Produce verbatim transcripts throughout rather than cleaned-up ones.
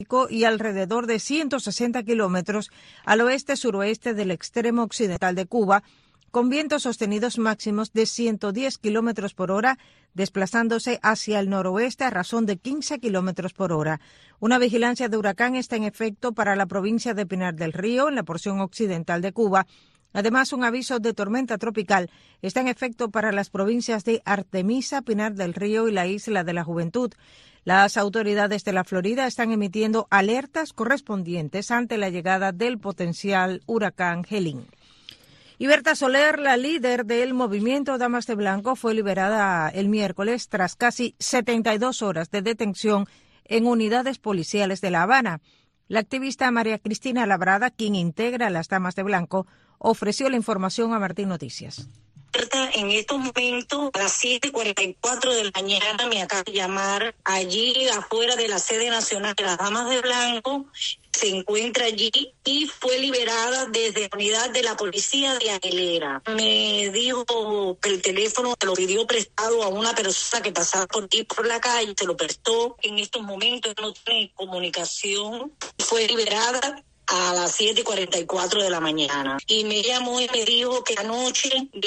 y alrededor de ciento sesenta kilómetros al oeste-suroeste del extremo occidental de Cuba, con vientos sostenidos máximos de ciento diez kilómetros por hora, desplazándose hacia el noroeste a razón de quince kilómetros por hora. Una vigilancia de huracán está en efecto para la provincia de Pinar del Río, en la porción occidental de Cuba. Además, un aviso de tormenta tropical está en efecto para las provincias de Artemisa, Pinar del Río y la Isla de la Juventud. Las autoridades de la Florida están emitiendo alertas correspondientes ante la llegada del potencial huracán Helene. Y Berta Soler, la líder del movimiento Damas de Blanco, fue liberada el miércoles tras casi setenta y dos horas de detención en unidades policiales de La Habana. La activista María Cristina Labrada, quien integra las Damas de Blanco, ofreció la información a Martín Noticias. En estos momentos, a las siete y cuarenta y cuatro de la mañana, me acaba de llamar allí afuera de la sede nacional de las Damas de Blanco. Se encuentra allí y fue liberada desde la unidad de la policía de Aguilera. Me dijo que el teléfono se lo pidió prestado a una persona que pasaba por aquí por la calle, se lo prestó. En estos momentos no tiene comunicación. Fue liberada a las siete y cuarenta y cuatro de la mañana. Y me llamó y me dijo que anoche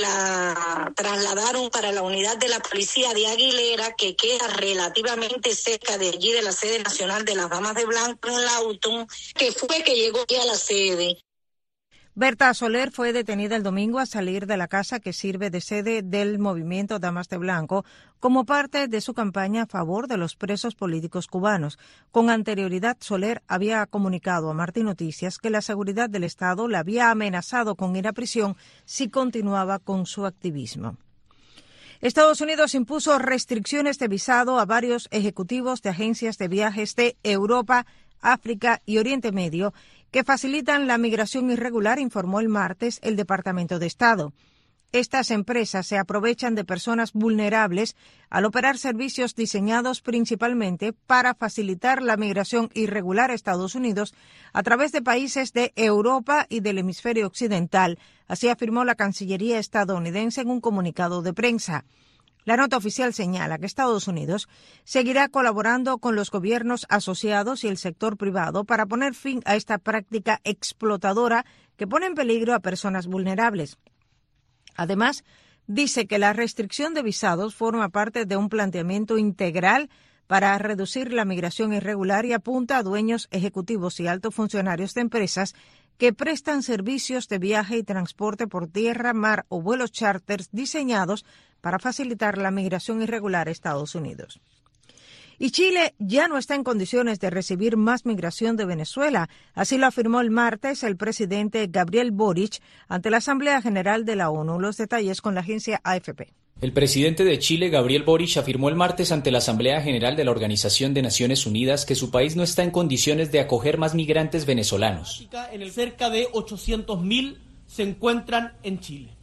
la trasladaron para la unidad de la policía de Aguilera, que queda relativamente cerca de allí, de la sede nacional de las Damas de Blanco, en el auto, que fue que llegó aquí a la sede. Berta Soler fue detenida el domingo al salir de la casa que sirve de sede del movimiento Damas de Blanco como parte de su campaña a favor de los presos políticos cubanos. Con anterioridad, Soler había comunicado a Martín Noticias que la seguridad del Estado la había amenazado con ir a prisión si continuaba con su activismo. Estados Unidos impuso restricciones de visado a varios ejecutivos de agencias de viajes de Europa, África y Oriente Medio que facilitan la migración irregular, informó el martes el Departamento de Estado. Estas empresas se aprovechan de personas vulnerables al operar servicios diseñados principalmente para facilitar la migración irregular a Estados Unidos a través de países de Europa y del hemisferio occidental, así afirmó la Cancillería estadounidense en un comunicado de prensa. La nota oficial señala que Estados Unidos seguirá colaborando con los gobiernos asociados y el sector privado para poner fin a esta práctica explotadora que pone en peligro a personas vulnerables. Además, dice que la restricción de visados forma parte de un planteamiento integral para reducir la migración irregular y apunta a dueños, ejecutivos y altos funcionarios de empresas que prestan servicios de viaje y transporte por tierra, mar o vuelos charters diseñados para facilitar la migración irregular a Estados Unidos. Y Chile ya no está en condiciones de recibir más migración de Venezuela. Así lo afirmó el martes el presidente Gabriel Boric ante la Asamblea General de la ONU. Los detalles con la agencia A F P. El presidente de Chile, Gabriel Boric, afirmó el martes ante la Asamblea General de la Organización de Naciones Unidas que su país no está en condiciones de acoger más migrantes venezolanos. En el cerca de ochocientos mil se encuentran en Chile.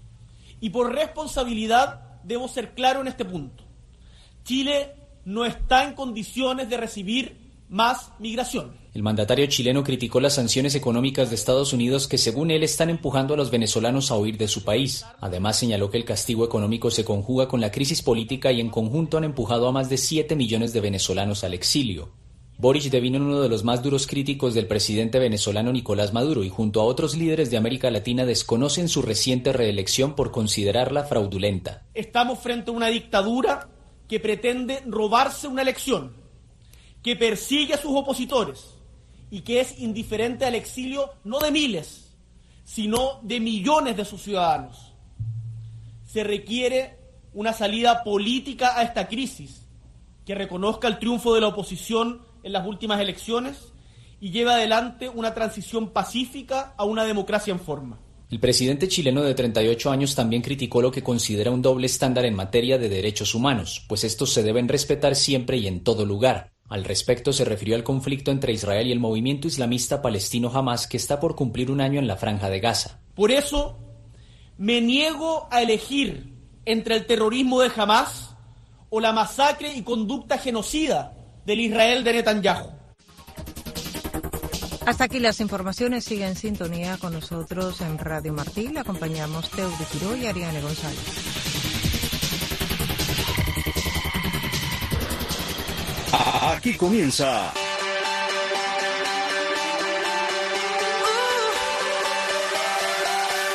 Y por responsabilidad debo ser claro en este punto. Chile no está en condiciones de recibir más migración. El mandatario chileno criticó las sanciones económicas de Estados Unidos que, según él, están empujando a los venezolanos a huir de su país. Además, señaló que el castigo económico se conjuga con la crisis política y en conjunto han empujado a más de siete millones de venezolanos al exilio. Boric devino en uno de los más duros críticos del presidente venezolano Nicolás Maduro y junto a otros líderes de América Latina desconocen su reciente reelección por considerarla fraudulenta. Estamos frente a una dictadura que pretende robarse una elección, que persigue a sus opositores y que es indiferente al exilio no de miles, sino de millones de sus ciudadanos. Se requiere una salida política a esta crisis que reconozca el triunfo de la oposición en las últimas elecciones y lleve adelante una transición pacífica a una democracia en forma. El presidente chileno de treinta y ocho años también criticó lo que considera un doble estándar en materia de derechos humanos, pues estos se deben respetar siempre y en todo lugar. Al respecto se refirió al conflicto entre Israel y el movimiento islamista palestino Hamás, que está por cumplir un año en la Franja de Gaza. Por eso me niego a elegir entre el terrorismo de Hamás o la masacre y conducta genocida del Israel de Netanyahu. Hasta aquí las informaciones. Sigue en sintonía con nosotros en Radio Martí. Le acompañamos Teo de Quiró y Ariane González. Aquí comienza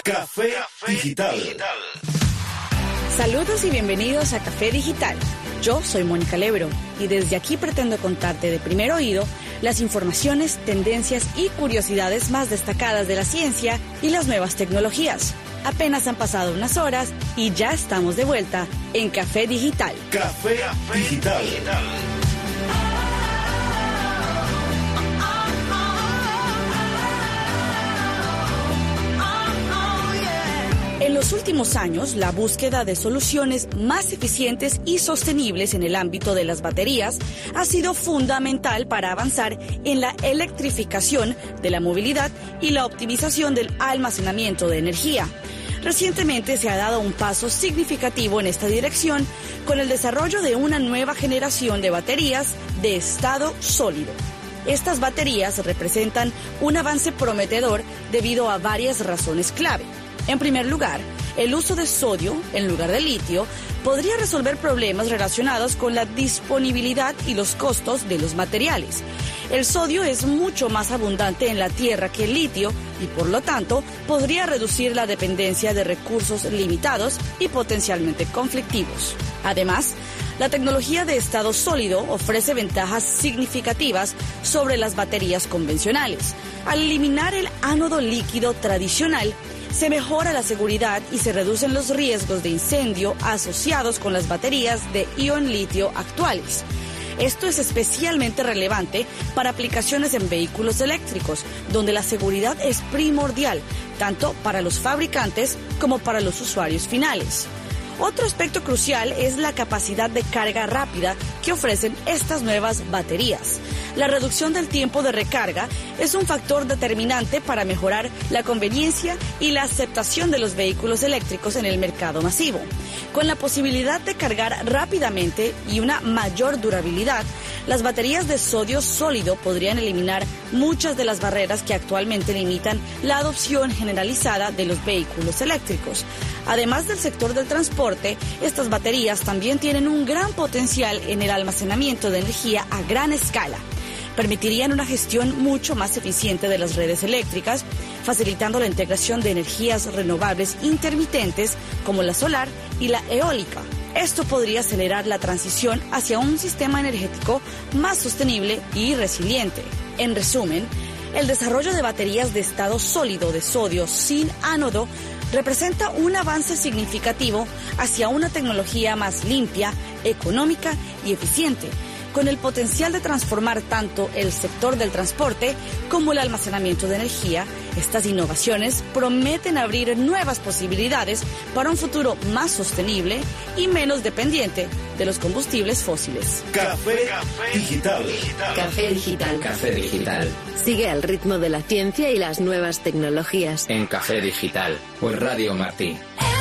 Café Digital. Saludos y bienvenidos a Café Digital. Yo soy Mónica Lebro y desde aquí pretendo contarte de primer oído las informaciones, tendencias y curiosidades más destacadas de la ciencia y las nuevas tecnologías. Apenas han pasado unas horas y ya estamos de vuelta en Café Digital. Café Digital. En los últimos años, la búsqueda de soluciones más eficientes y sostenibles en el ámbito de las baterías ha sido fundamental para avanzar en la electrificación de la movilidad y la optimización del almacenamiento de energía. Recientemente se ha dado un paso significativo en esta dirección con el desarrollo de una nueva generación de baterías de estado sólido. Estas baterías representan un avance prometedor debido a varias razones clave. En primer lugar, el uso de sodio en lugar de litio podría resolver problemas relacionados con la disponibilidad y los costos de los materiales. El sodio es mucho más abundante en la Tierra que el litio y, por lo tanto, podría reducir la dependencia de recursos limitados y potencialmente conflictivos. Además, la tecnología de estado sólido ofrece ventajas significativas sobre las baterías convencionales. Al eliminar el ánodo líquido tradicional, se mejora la seguridad y se reducen los riesgos de incendio asociados con las baterías de ion litio actuales. Esto es especialmente relevante para aplicaciones en vehículos eléctricos, donde la seguridad es primordial, tanto para los fabricantes como para los usuarios finales. Otro aspecto crucial es la capacidad de carga rápida que ofrecen estas nuevas baterías. La reducción del tiempo de recarga es un factor determinante para mejorar la conveniencia y la aceptación de los vehículos eléctricos en el mercado masivo. Con la posibilidad de cargar rápidamente y una mayor durabilidad, las baterías de sodio sólido podrían eliminar muchas de las barreras que actualmente limitan la adopción generalizada de los vehículos eléctricos. Además del sector del transporte, estas baterías también tienen un gran potencial en el almacenamiento de energía a gran escala. Permitirían una gestión mucho más eficiente de las redes eléctricas, facilitando la integración de energías renovables intermitentes como la solar y la eólica. Esto podría acelerar la transición hacia un sistema energético más sostenible y resiliente. En resumen, el desarrollo de baterías de estado sólido de sodio sin ánodo representa un avance significativo hacia una tecnología más limpia, económica y eficiente, con el potencial de transformar tanto el sector del transporte como el almacenamiento de energía. Estas innovaciones prometen abrir nuevas posibilidades para un futuro más sostenible y menos dependiente de los combustibles fósiles. Café Digital. Café Digital. Café Digital. Sigue el ritmo de la ciencia y las nuevas tecnologías. En Café Digital. Por Radio Martí.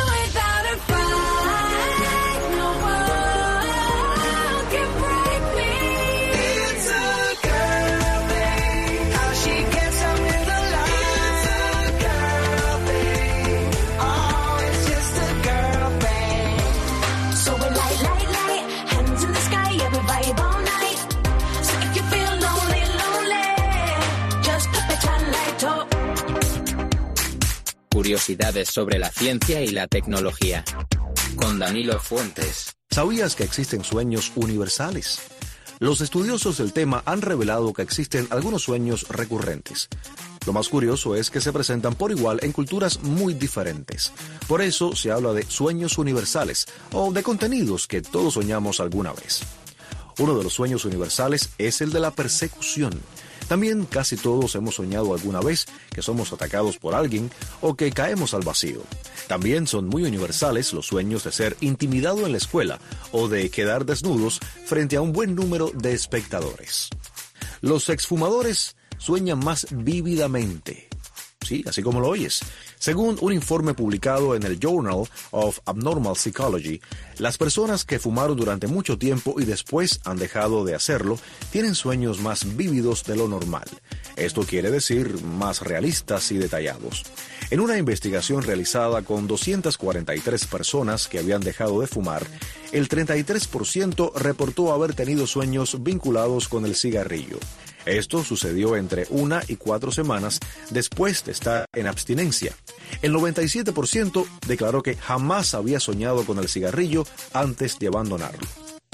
Curiosidades sobre la ciencia y la tecnología. Con Danilo Fuentes. ¿Sabías que existen sueños universales? Los estudiosos del tema han revelado que existen algunos sueños recurrentes. Lo más curioso es que se presentan por igual en culturas muy diferentes. Por eso se habla de sueños universales o de contenidos que todos soñamos alguna vez. Uno de los sueños universales es el de la persecución. También casi todos hemos soñado alguna vez que somos atacados por alguien o que caemos al vacío. También son muy universales los sueños de ser intimidado en la escuela o de quedar desnudos frente a un buen número de espectadores. Los exfumadores sueñan más vívidamente. Sí, así como lo oyes. Según un informe publicado en el Journal of Abnormal Psychology, las personas que fumaron durante mucho tiempo y después han dejado de hacerlo tienen sueños más vívidos de lo normal. Esto quiere decir más realistas y detallados. En una investigación realizada con doscientas cuarenta y tres personas que habían dejado de fumar, el treinta y tres por ciento reportó haber tenido sueños vinculados con el cigarrillo. Esto sucedió entre una y cuatro semanas después de estar en abstinencia. El noventa y siete por ciento declaró que jamás había soñado con el cigarrillo antes de abandonarlo.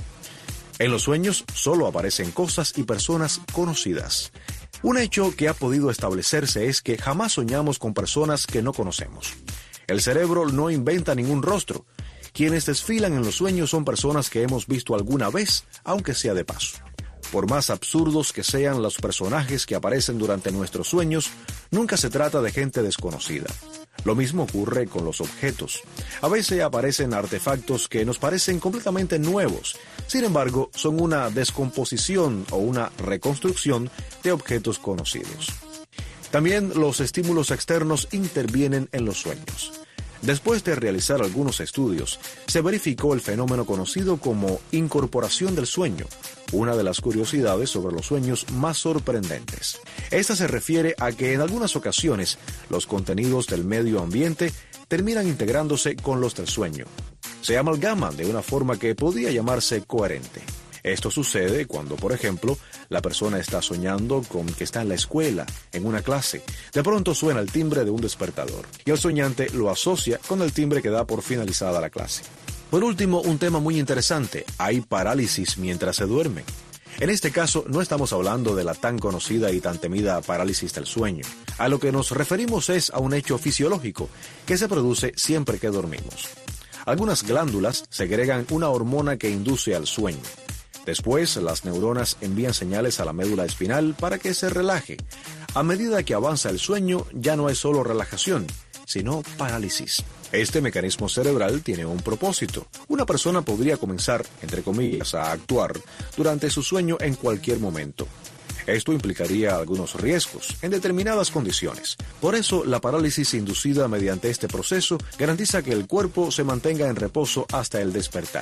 En los sueños solo aparecen cosas y personas conocidas. Un hecho que ha podido establecerse es que jamás soñamos con personas que no conocemos. El cerebro no inventa ningún rostro. Quienes desfilan en los sueños son personas que hemos visto alguna vez, aunque sea de paso. Por más absurdos que sean los personajes que aparecen durante nuestros sueños, nunca se trata de gente desconocida. Lo mismo ocurre con los objetos. A veces aparecen artefactos que nos parecen completamente nuevos. Sin embargo, son una descomposición o una reconstrucción de objetos conocidos. También los estímulos externos intervienen en los sueños. Después de realizar algunos estudios, se verificó el fenómeno conocido como incorporación del sueño, una de las curiosidades sobre los sueños más sorprendentes. Esta se refiere a que en algunas ocasiones los contenidos del medio ambiente terminan integrándose con los del sueño. Se amalgaman de una forma que podría llamarse coherente. Esto sucede cuando, por ejemplo, la persona está soñando con que está en la escuela, en una clase. De pronto suena el timbre de un despertador y el soñante lo asocia con el timbre que da por finalizada la clase. Por último, un tema muy interesante: hay parálisis mientras se duerme. En este caso, no estamos hablando de la tan conocida y tan temida parálisis del sueño. A lo que nos referimos es a un hecho fisiológico que se produce siempre que dormimos. Algunas glándulas segregan una hormona que induce al sueño. Después, las neuronas envían señales a la médula espinal para que se relaje. A medida que avanza el sueño, ya no es solo relajación, sino parálisis. Este mecanismo cerebral tiene un propósito. Una persona podría comenzar, entre comillas, a actuar durante su sueño en cualquier momento. Esto implicaría algunos riesgos en determinadas condiciones. Por eso, la parálisis inducida mediante este proceso garantiza que el cuerpo se mantenga en reposo hasta el despertar.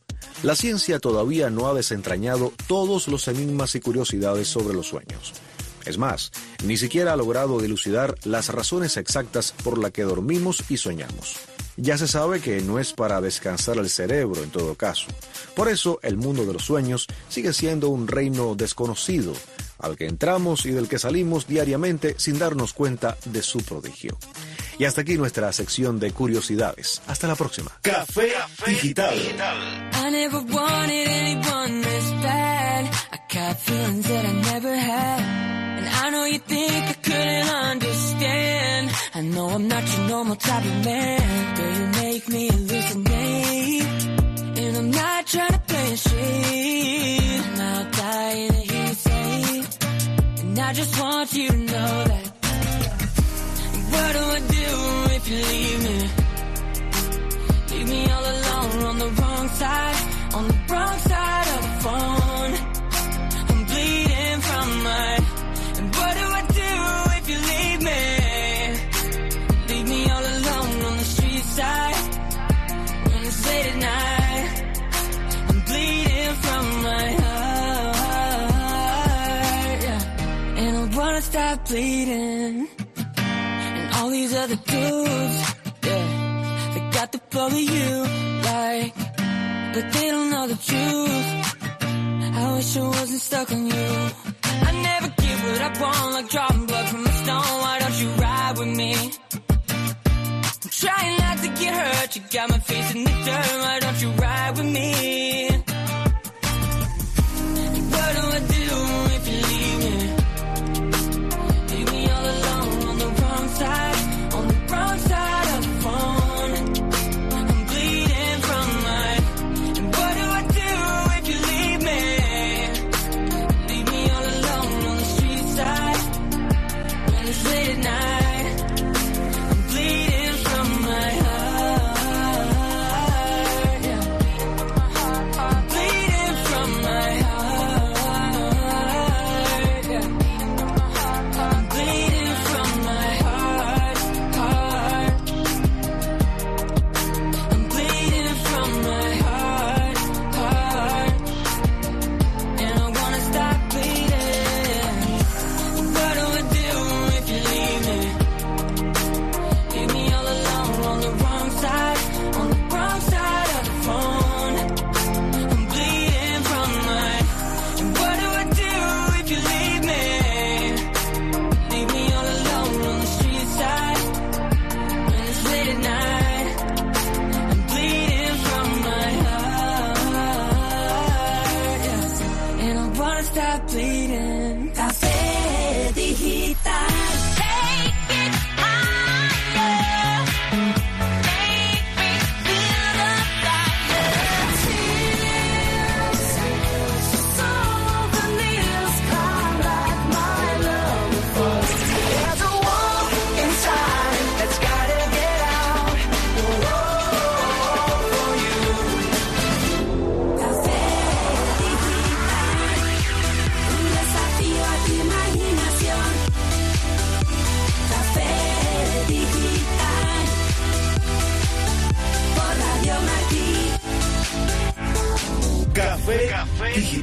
La ciencia todavía no ha desentrañado todos los enigmas y curiosidades sobre los sueños. Es más, ni siquiera ha logrado dilucidar las razones exactas por las que dormimos y soñamos. Ya se sabe que no es para descansar el cerebro en todo caso. Por eso, el mundo de los sueños sigue siendo un reino desconocido, al que entramos y del que salimos diariamente sin darnos cuenta de su prodigio. Y hasta aquí nuestra sección de curiosidades. Hasta la próxima. Café Digital. I never wanted anyone this bad. I got feelings that I never had. And I know you think I couldn't understand. I know I'm not your normal type of man. Girl, you make me hallucinate. And I'm not trying to play it straight. I'm out dying to hear you say. And I just want you to know that. What do I do if you leave me? Leave me all alone on the wrong side, on the wrong side of the phone. I'm bleeding from my. And what do I do if you leave me? Leave me all alone on the street side when it's late at night. I'm bleeding from my heart, yeah. And I wanna stop bleeding. All these other dudes, yeah, they got the flow of you, like, but they don't know the truth. I wish I wasn't stuck on you. I never give what I want, like dropping blood from a stone. Why don't you ride with me? I'm trying not to get hurt. You got my face in the dirt. Why don't you ride with me? What do I do if you leave me? Leave me all alone on the wrong side.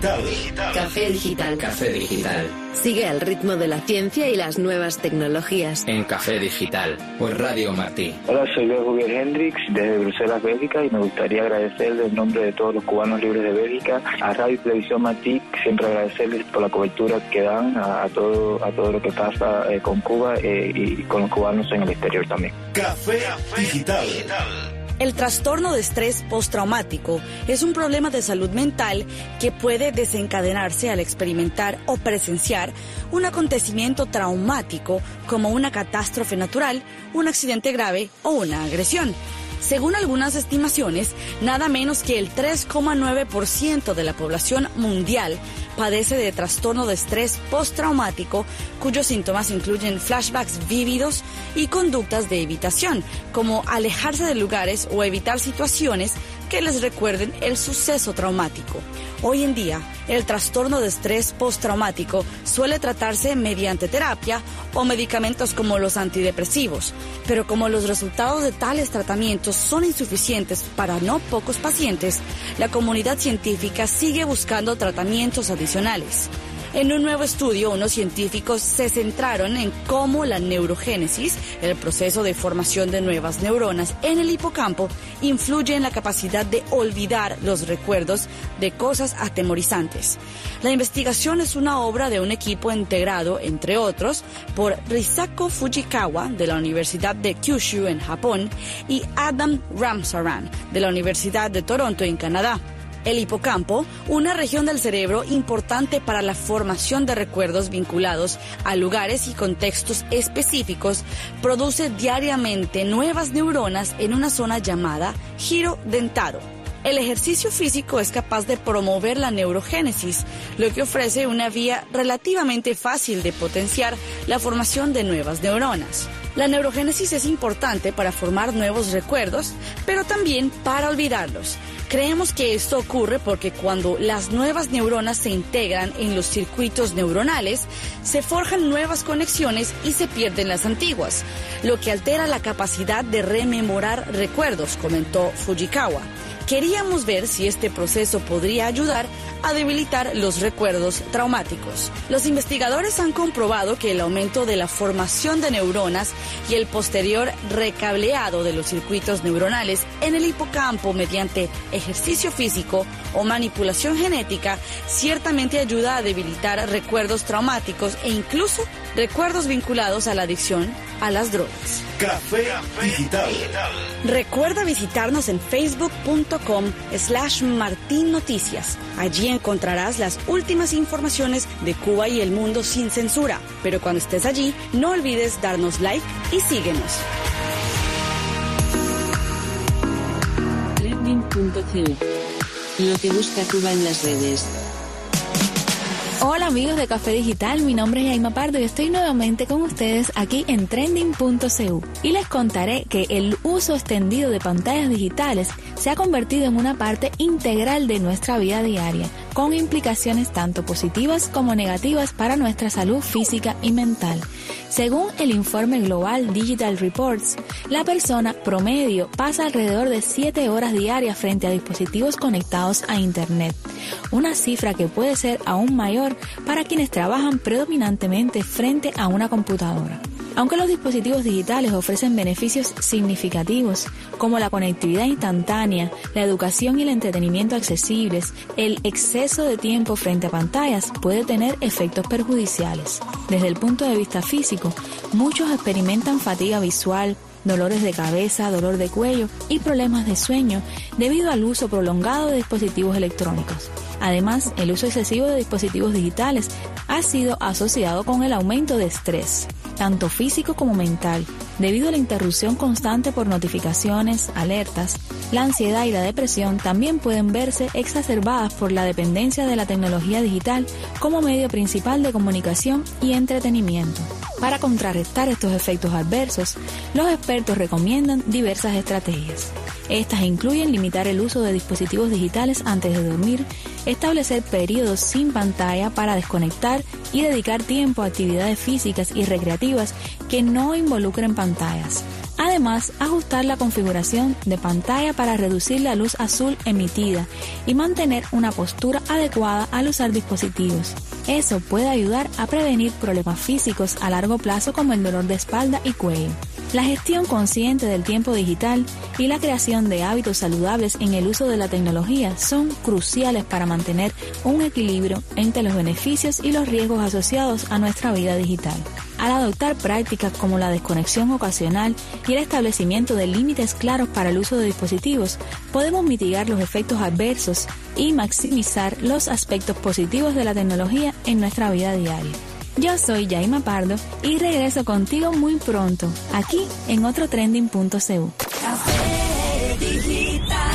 digital. Café Digital. Café Digital. Sigue al ritmo de la ciencia y las nuevas tecnologías. En Café Digital o en Radio Martí. Hola, soy Luis Javier Hendrix desde Bruselas, Bélgica, y me gustaría agradecerle en nombre de todos los cubanos libres de Bélgica a Radio y Televisión Martí, siempre agradecerles por la cobertura que dan a, a todo a todo lo que pasa eh, con Cuba eh, y con los cubanos en el exterior también. Café Digital. El trastorno de estrés postraumático es un problema de salud mental que puede desencadenarse al experimentar o presenciar un acontecimiento traumático como una catástrofe natural, un accidente grave o una agresión. Según algunas estimaciones, nada menos que el tres coma nueve por ciento de la población mundial padece de trastorno de estrés postraumático, cuyos síntomas incluyen flashbacks vívidos y conductas de evitación, como alejarse de lugares o evitar situaciones que les recuerden el suceso traumático. Hoy en día, el trastorno de estrés postraumático suele tratarse mediante terapia o medicamentos como los antidepresivos, pero como los resultados de tales tratamientos son insuficientes para no pocos pacientes, la comunidad científica sigue buscando tratamientos adicionales. En un nuevo estudio, unos científicos se centraron en cómo la neurogénesis, el proceso de formación de nuevas neuronas en el hipocampo, influye en la capacidad de olvidar los recuerdos de cosas atemorizantes. La investigación es una obra de un equipo integrado, entre otros, por Risako Fujikawa, de la Universidad de Kyushu, en Japón, y Adam Ramsaran, de la Universidad de Toronto, en Canadá. El hipocampo, una región del cerebro importante para la formación de recuerdos vinculados a lugares y contextos específicos, produce diariamente nuevas neuronas en una zona llamada giro dentado. El ejercicio físico es capaz de promover la neurogénesis, lo que ofrece una vía relativamente fácil de potenciar la formación de nuevas neuronas. La neurogénesis es importante para formar nuevos recuerdos, pero también para olvidarlos. Creemos que esto ocurre porque cuando las nuevas neuronas se integran en los circuitos neuronales, se forjan nuevas conexiones y se pierden las antiguas, lo que altera la capacidad de rememorar recuerdos, comentó Fujikawa. Queríamos ver si este proceso podría ayudar a debilitar los recuerdos traumáticos. Los investigadores han comprobado que el aumento de la formación de neuronas y el posterior recableado de los circuitos neuronales en el hipocampo mediante ejercicio físico o manipulación genética ciertamente ayuda a debilitar recuerdos traumáticos e incluso recuerdos vinculados a la adicción a las drogas. Café Digital. Recuerda visitarnos en facebook.com slash Martín Noticias. Allí encontrarás las últimas informaciones de Cuba y el mundo sin censura. Pero cuando estés allí, no olvides darnos like y síguenos. Trending punto c u. Lo que busca Cuba en las redes. Hola amigos de Café Digital, mi nombre es Yaima Pardo y estoy nuevamente con ustedes aquí en Trending punto c u y les contaré que el uso extendido de pantallas digitales se ha convertido en una parte integral de nuestra vida diaria, con implicaciones tanto positivas como negativas para nuestra salud física y mental. Según el informe global Digital Reports, la persona promedio pasa alrededor de siete horas diarias frente a dispositivos conectados a Internet, una cifra que puede ser aún mayor para quienes trabajan predominantemente frente a una computadora. Aunque los dispositivos digitales ofrecen beneficios significativos como la conectividad instantánea, la educación y el entretenimiento accesibles, el exceso de tiempo frente a pantallas puede tener efectos perjudiciales. Desde el punto de vista físico, muchos experimentan fatiga visual, dolores de cabeza, dolor de cuello y problemas de sueño debido al uso prolongado de dispositivos electrónicos. Además, el uso excesivo de dispositivos digitales ha sido asociado con el aumento de estrés, tanto físico como mental, debido a la interrupción constante por notificaciones, alertas. La ansiedad y la depresión también pueden verse exacerbadas por la dependencia de la tecnología digital como medio principal de comunicación y entretenimiento. Para contrarrestar estos efectos adversos, los expertos recomiendan diversas estrategias. Estas incluyen limitar el uso de dispositivos digitales antes de dormir, establecer periodos sin pantalla para desconectar y dedicar tiempo a actividades físicas y recreativas que no involucren pantallas. Además, ajustar la configuración de pantalla para reducir la luz azul emitida y mantener una postura adecuada al usar dispositivos. Eso puede ayudar a prevenir problemas físicos a largo plazo como el dolor de espalda y cuello. La gestión consciente del tiempo digital y la creación de hábitos saludables en el uso de la tecnología son cruciales para mantener un equilibrio entre los beneficios y los riesgos asociados a nuestra vida digital. Al adoptar prácticas como la desconexión ocasional y el establecimiento de límites claros para el uso de dispositivos, podemos mitigar los efectos adversos y maximizar los aspectos positivos de la tecnología en nuestra vida diaria. Yo soy Yaima Pardo y regreso contigo muy pronto, aquí en otro trending punto c u. Café Digital.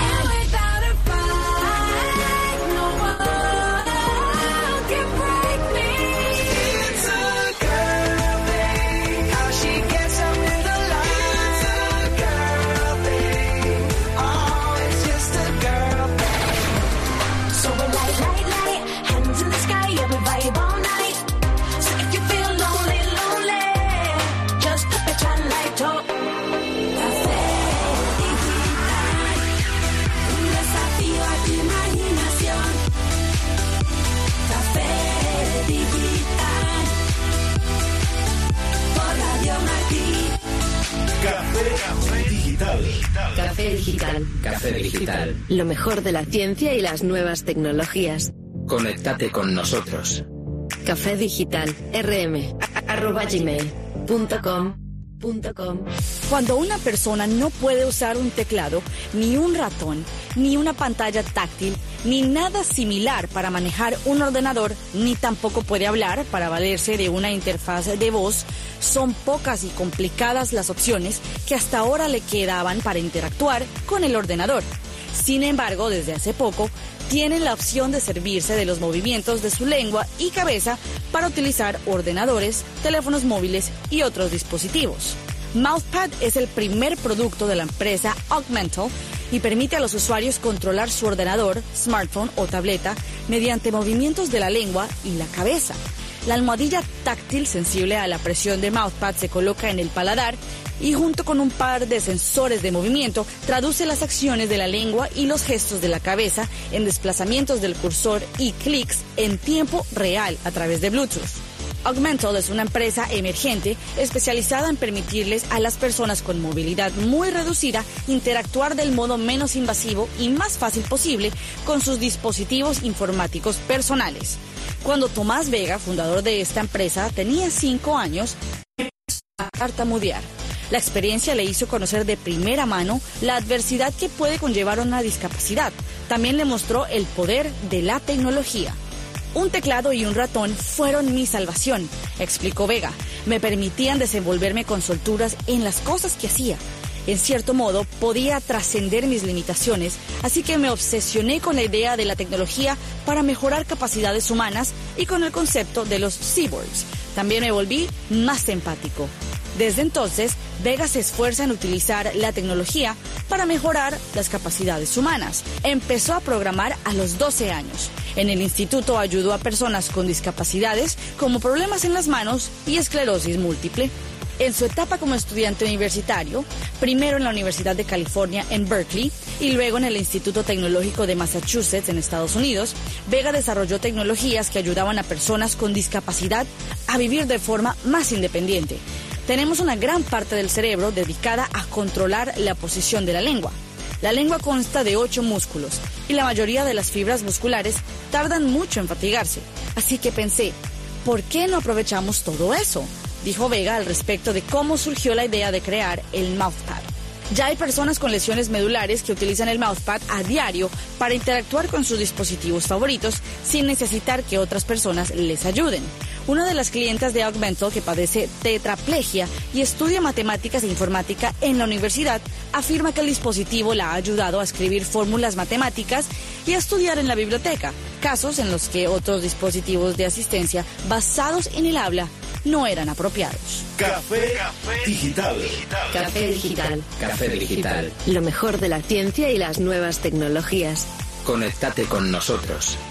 Café Digital. Café Digital. Café Digital. Lo mejor de la ciencia y las nuevas tecnologías. Conéctate con nosotros. Café Digital. rm arroba gmail punto com punto com. Cuando una persona no puede usar un teclado, ni un ratón, ni una pantalla táctil, ni nada similar para manejar un ordenador, ni tampoco puede hablar para valerse de una interfaz de voz, son pocas y complicadas las opciones que hasta ahora le quedaban para interactuar con el ordenador. Sin embargo, desde hace poco, tienen la opción de servirse de los movimientos de su lengua y cabeza para utilizar ordenadores, teléfonos móviles y otros dispositivos. Mouthpad es el primer producto de la empresa Augmental y permite a los usuarios controlar su ordenador, smartphone o tableta mediante movimientos de la lengua y la cabeza. La almohadilla táctil sensible a la presión de Mouthpad se coloca en el paladar y junto con un par de sensores de movimiento traduce las acciones de la lengua y los gestos de la cabeza en desplazamientos del cursor y clics en tiempo real a través de Bluetooth. Augmental es una empresa emergente especializada en permitirles a las personas con movilidad muy reducida interactuar del modo menos invasivo y más fácil posible con sus dispositivos informáticos personales. Cuando Tomás Vega, fundador de esta empresa, tenía cinco años, empezó a tartamudear. La experiencia le hizo conocer de primera mano la adversidad que puede conllevar una discapacidad. También le mostró el poder de la tecnología. Un teclado y un ratón fueron mi salvación, explicó Vega. Me permitían desenvolverme con solturas en las cosas que hacía. En cierto modo, podía trascender mis limitaciones, así que me obsesioné con la idea de la tecnología para mejorar capacidades humanas y con el concepto de los cyborgs. También me volví más empático. Desde entonces, Vega se esfuerza en utilizar la tecnología para mejorar las capacidades humanas. Empezó a programar a los doce años. En el instituto ayudó a personas con discapacidades como problemas en las manos y esclerosis múltiple. En su etapa como estudiante universitario, primero en la Universidad de California en Berkeley y luego en el Instituto Tecnológico de Massachusetts en Estados Unidos, Vega desarrolló tecnologías que ayudaban a personas con discapacidad a vivir de forma más independiente. Tenemos una gran parte del cerebro dedicada a controlar la posición de la lengua. La lengua consta de ocho músculos y la mayoría de las fibras musculares tardan mucho en fatigarse. Así que pensé, ¿por qué no aprovechamos todo eso?, dijo Vega al respecto de cómo surgió la idea de crear el Mouthpad. Ya hay personas con lesiones medulares que utilizan el Mouthpad a diario para interactuar con sus dispositivos favoritos sin necesitar que otras personas les ayuden. Una de las clientas de Augmental, que padece tetraplegia y estudia matemáticas e informática en la universidad, afirma que el dispositivo la ha ayudado a escribir fórmulas matemáticas y a estudiar en la biblioteca, casos en los que otros dispositivos de asistencia basados en el habla no eran apropiados. Café Digital. Café Digital. Café Digital. Lo mejor de la ciencia y las nuevas tecnologías. Conéctate con nosotros.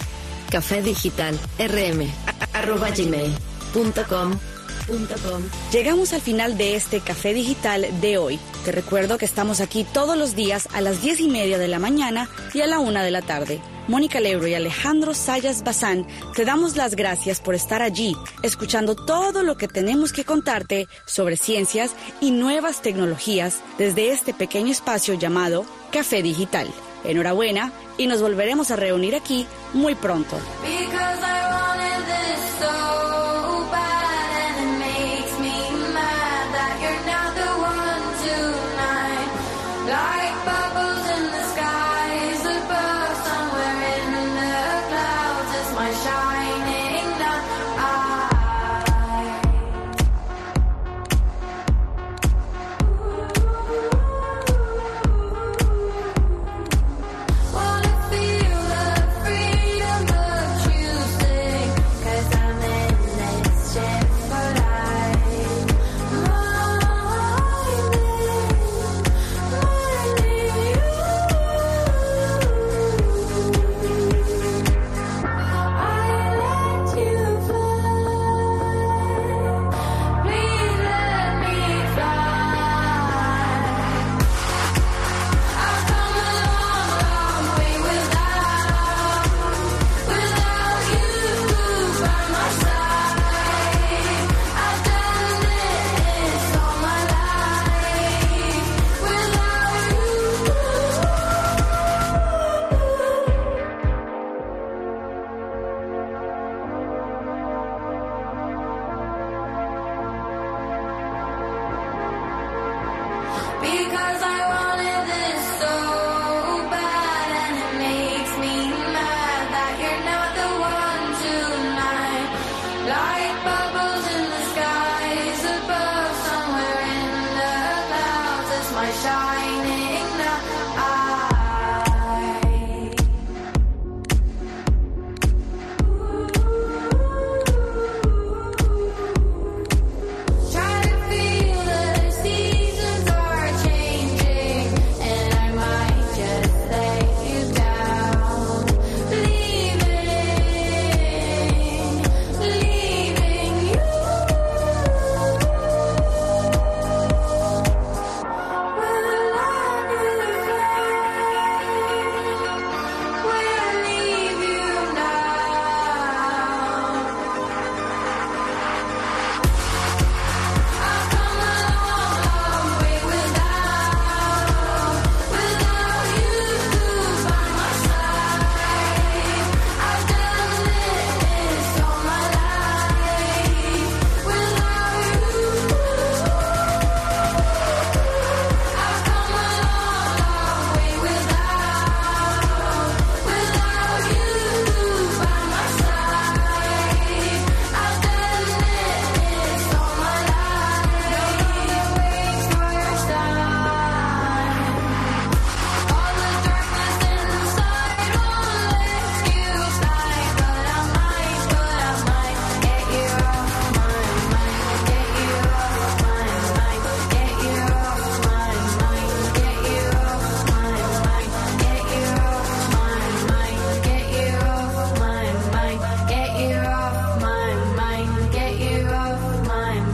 Café Digital rm arroba gmail punto com. Llegamos al final de este Café Digital de hoy. Te recuerdo que estamos aquí todos los días a las diez y media de la mañana y a la una de la tarde. Mónica Lebro y Alejandro Sayas Bazán, te damos las gracias por estar allí, escuchando todo lo que tenemos que contarte sobre ciencias y nuevas tecnologías desde este pequeño espacio llamado Café Digital. Enhorabuena y nos volveremos a reunir aquí muy pronto. Because I